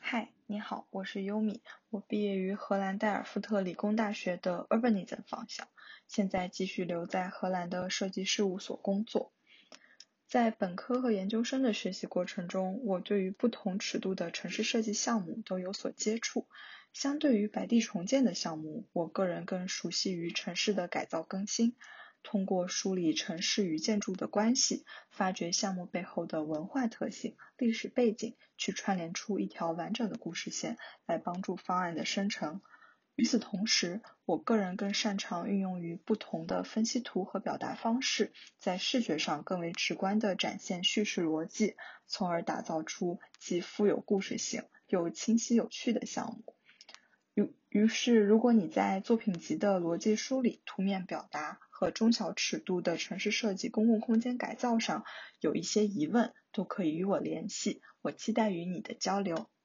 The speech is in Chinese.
嗨，你好，我是优米，我毕业于荷兰代尔夫特理工大学的 Urbanism 方向，现在继续留在荷兰的设计事务所工作。在本科和研究生的学习过程中，我对于不同尺度的城市设计项目都有所接触。相对于白地重建的项目，我个人更熟悉于城市的改造更新。通过梳理城市与建筑的关系，发掘项目背后的文化特性、历史背景，去串联出一条完整的故事线，来帮助方案的生成。与此同时，我个人更擅长运用于不同的分析图和表达方式，在视觉上更为直观地展现叙事逻辑，从而打造出既富有故事性又清晰有趣的项目。于是，如果你在作品集的逻辑梳理、图面表达和中小尺度的城市设计、公共空间改造上有一些疑问，都可以与我联系，我期待与你的交流。